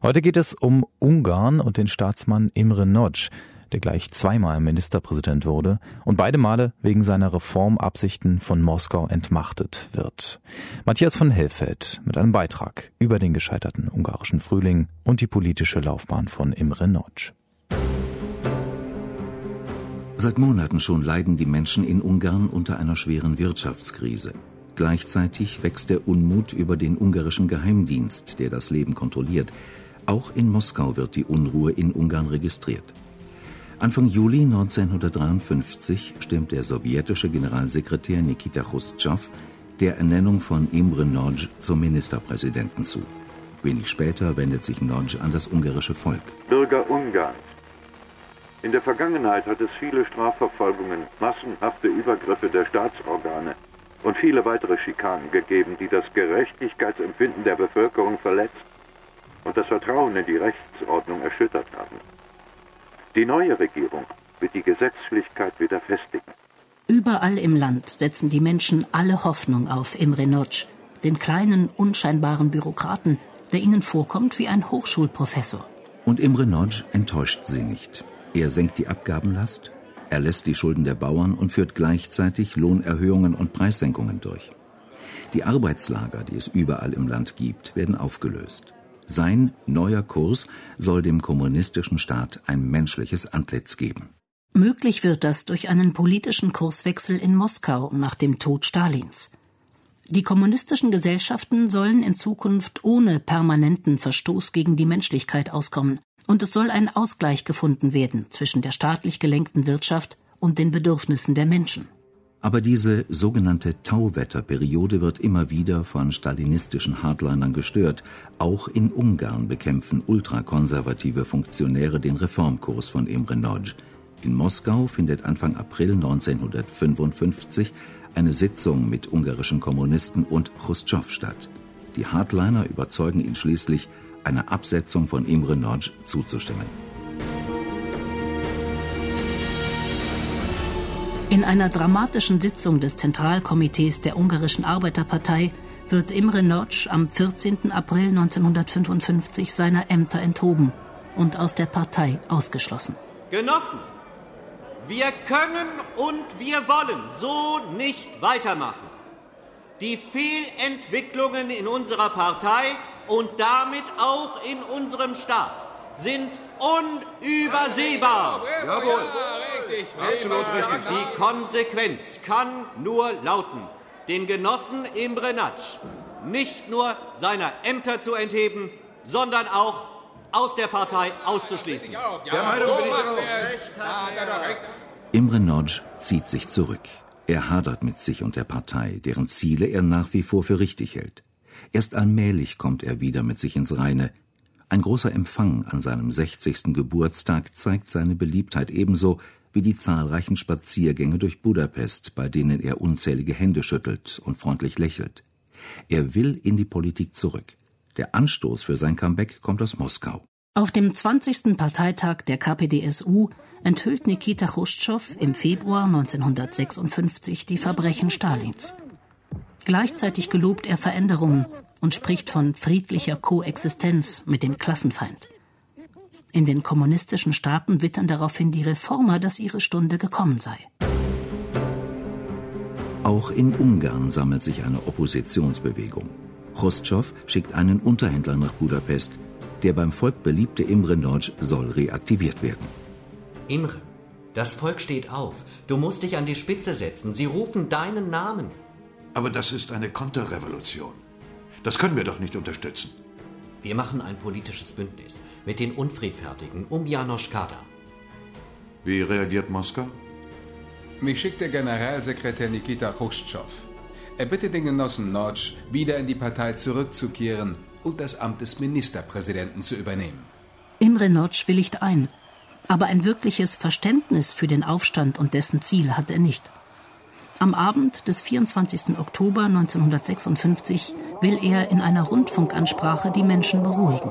Heute geht es um Ungarn und den Staatsmann Imre Nagy, der gleich zweimal Ministerpräsident wurde und beide Male wegen seiner Reformabsichten von Moskau entmachtet wird. Matthias von Helfeld mit einem Beitrag über den gescheiterten ungarischen Frühling und die politische Laufbahn von Imre Nagy. Seit Monaten schon leiden die Menschen in Ungarn unter einer schweren Wirtschaftskrise. Gleichzeitig wächst der Unmut über den ungarischen Geheimdienst, der das Leben kontrolliert. Auch in Moskau wird die Unruhe in Ungarn registriert. Anfang Juli 1953 stimmt der sowjetische Generalsekretär Nikita Chruschtschow der Ernennung von Imre Nagy zum Ministerpräsidenten zu. Wenig später wendet sich Nagy an das ungarische Volk. Bürger Ungarns. In der Vergangenheit hat es viele Strafverfolgungen, massenhafte Übergriffe der Staatsorgane und viele weitere Schikanen gegeben, die das Gerechtigkeitsempfinden der Bevölkerung verletzt und das Vertrauen in die Rechtsordnung erschüttert haben. Die neue Regierung wird die Gesetzlichkeit wieder festigen. Überall im Land setzen die Menschen alle Hoffnung auf Imre Nagy, den kleinen, unscheinbaren Bürokraten, der ihnen vorkommt wie ein Hochschulprofessor. Und Imre Nagy enttäuscht sie nicht. Er senkt die Abgabenlast, erlässt die Schulden der Bauern und führt gleichzeitig Lohnerhöhungen und Preissenkungen durch. Die Arbeitslager, die es überall im Land gibt, werden aufgelöst. Sein neuer Kurs soll dem kommunistischen Staat ein menschliches Antlitz geben. Möglich wird das durch einen politischen Kurswechsel in Moskau nach dem Tod Stalins. Die kommunistischen Gesellschaften sollen in Zukunft ohne permanenten Verstoß gegen die Menschlichkeit auskommen. Und es soll ein Ausgleich gefunden werden zwischen der staatlich gelenkten Wirtschaft und den Bedürfnissen der Menschen. Aber diese sogenannte Tauwetterperiode wird immer wieder von stalinistischen Hardlinern gestört. Auch in Ungarn bekämpfen ultrakonservative Funktionäre den Reformkurs von Imre Nagy. In Moskau findet Anfang April 1955 eine Sitzung mit ungarischen Kommunisten und Chruschtschow statt. Die Hardliner überzeugen ihn schließlich, einer Absetzung von Imre Nagy zuzustimmen. In einer dramatischen Sitzung des Zentralkomitees der ungarischen Arbeiterpartei wird Imre Nagy am 14. April 1955 seiner Ämter enthoben und aus der Partei ausgeschlossen. Genossen, wir können und wir wollen so nicht weitermachen. Die Fehlentwicklungen in unserer Partei und damit auch in unserem Staat sind unübersehbar. Jawohl. Richtig. Absolut richtig. Die Konsequenz kann nur lauten, den Genossen Imre Nagy nicht nur seiner Ämter zu entheben, sondern auch aus der Partei auszuschließen. Der Meinung bin ich auch. Imre Nagy zieht sich zurück. Er hadert mit sich und der Partei, deren Ziele er nach wie vor für richtig hält. Erst allmählich kommt er wieder mit sich ins Reine. Ein großer Empfang an seinem 60. Geburtstag zeigt seine Beliebtheit ebenso wie die zahlreichen Spaziergänge durch Budapest, bei denen er unzählige Hände schüttelt und freundlich lächelt. Er will in die Politik zurück. Der Anstoß für sein Comeback kommt aus Moskau. Auf dem 20. Parteitag der KPDSU enthüllt Nikita Chruschtschow im Februar 1956 die Verbrechen Stalins. Gleichzeitig gelobt er Veränderungen und spricht von friedlicher Koexistenz mit dem Klassenfeind. In den kommunistischen Staaten wittern daraufhin die Reformer, dass ihre Stunde gekommen sei. Auch in Ungarn sammelt sich eine Oppositionsbewegung. Chruschtschow schickt einen Unterhändler nach Budapest. Der beim Volk beliebte Imre Nagy soll reaktiviert werden. Imre, das Volk steht auf. Du musst dich an die Spitze setzen. Sie rufen deinen Namen. Aber das ist eine Konterrevolution. Das können wir doch nicht unterstützen. Wir machen ein politisches Bündnis mit den Unfriedfertigen um János Kádár. Wie reagiert Moskau? Mich schickt der Generalsekretär Nikita Chruschtschow. Er bittet den Genossen Nagy, wieder in die Partei zurückzukehren und das Amt des Ministerpräsidenten zu übernehmen. Imre Nagy willigt ein, aber ein wirkliches Verständnis für den Aufstand und dessen Ziel hat er nicht. Am Abend des 24. Oktober 1956 will er in einer Rundfunkansprache die Menschen beruhigen.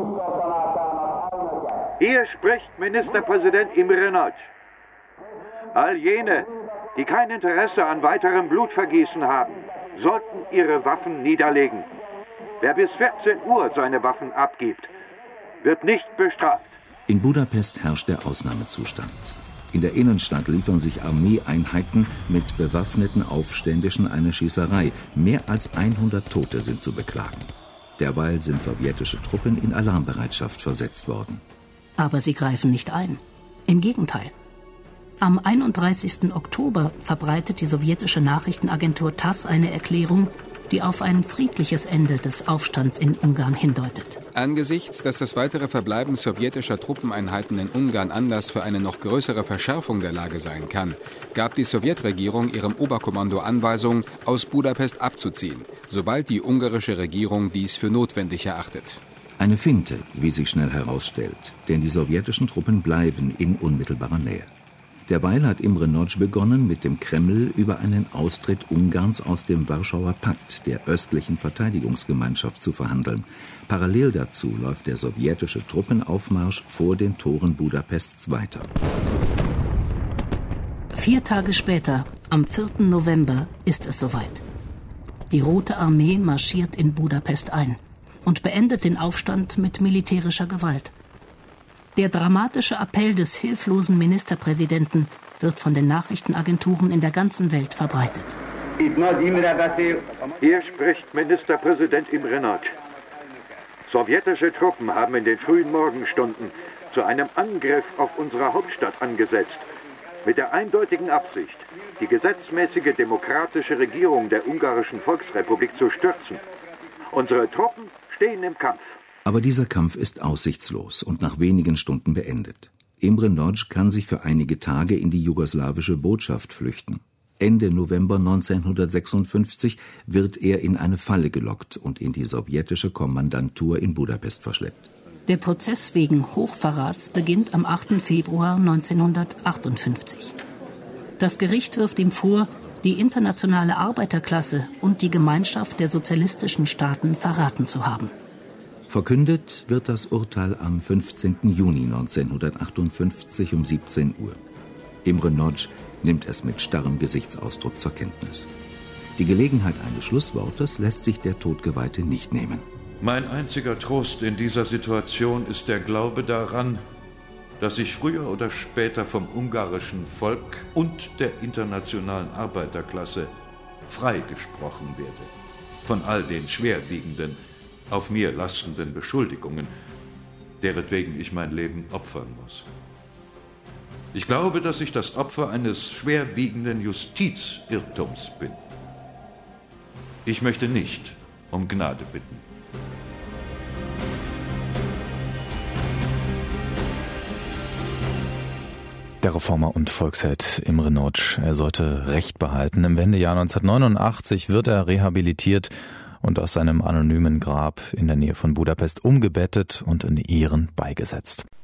Hier spricht Ministerpräsident Imre Nagy. All jene, die kein Interesse an weiterem Blutvergießen haben, sollten ihre Waffen niederlegen. Wer bis 14 Uhr seine Waffen abgibt, wird nicht bestraft. In Budapest herrscht der Ausnahmezustand. In der Innenstadt liefern sich Armeeeinheiten mit bewaffneten Aufständischen eine Schießerei. Mehr als 100 Tote sind zu beklagen. Derweil sind sowjetische Truppen in Alarmbereitschaft versetzt worden. Aber sie greifen nicht ein. Im Gegenteil. Am 31. Oktober verbreitet die sowjetische Nachrichtenagentur TASS eine Erklärung, die auf ein friedliches Ende des Aufstands in Ungarn hindeutet. Angesichts, dass das weitere Verbleiben sowjetischer Truppeneinheiten in Ungarn Anlass für eine noch größere Verschärfung der Lage sein kann, gab die Sowjetregierung ihrem Oberkommando Anweisung, aus Budapest abzuziehen, sobald die ungarische Regierung dies für notwendig erachtet. Eine Finte, wie sich schnell herausstellt, denn die sowjetischen Truppen bleiben in unmittelbarer Nähe. Derweil hat Imre Nagy begonnen, mit dem Kreml über einen Austritt Ungarns aus dem Warschauer Pakt, der östlichen Verteidigungsgemeinschaft, zu verhandeln. Parallel dazu läuft der sowjetische Truppenaufmarsch vor den Toren Budapests weiter. 4 Tage später, am 4. November, ist es soweit. Die Rote Armee marschiert in Budapest ein und beendet den Aufstand mit militärischer Gewalt. Der dramatische Appell des hilflosen Ministerpräsidenten wird von den Nachrichtenagenturen in der ganzen Welt verbreitet. Hier spricht Ministerpräsident Imre Nagy. Sowjetische Truppen haben in den frühen Morgenstunden zu einem Angriff auf unsere Hauptstadt angesetzt, mit der eindeutigen Absicht, die gesetzmäßige demokratische Regierung der Ungarischen Volksrepublik zu stürzen. Unsere Truppen stehen im Kampf. Aber dieser Kampf ist aussichtslos und nach wenigen Stunden beendet. Imre Nagy kann sich für einige Tage in die jugoslawische Botschaft flüchten. Ende November 1956 wird er in eine Falle gelockt und in die sowjetische Kommandantur in Budapest verschleppt. Der Prozess wegen Hochverrats beginnt am 8. Februar 1958. Das Gericht wirft ihm vor, die internationale Arbeiterklasse und die Gemeinschaft der sozialistischen Staaten verraten zu haben. Verkündet wird das Urteil am 15. Juni 1958 um 17 Uhr. Imre Nagy nimmt es mit starrem Gesichtsausdruck zur Kenntnis. Die Gelegenheit eines Schlusswortes lässt sich der Todgeweihte nicht nehmen. Mein einziger Trost in dieser Situation ist der Glaube daran, dass ich früher oder später vom ungarischen Volk und der internationalen Arbeiterklasse freigesprochen werde. Von all den schwerwiegenden, auf mir lastenden Beschuldigungen, deretwegen ich mein Leben opfern muss. Ich glaube, dass ich das Opfer eines schwerwiegenden Justizirrtums bin. Ich möchte nicht um Gnade bitten. Der Reformer und Volksheld Imre Nagy, er sollte Recht behalten. Im Wendejahr 1989 wird er rehabilitiert und aus seinem anonymen Grab in der Nähe von Budapest umgebettet und in Ehren beigesetzt.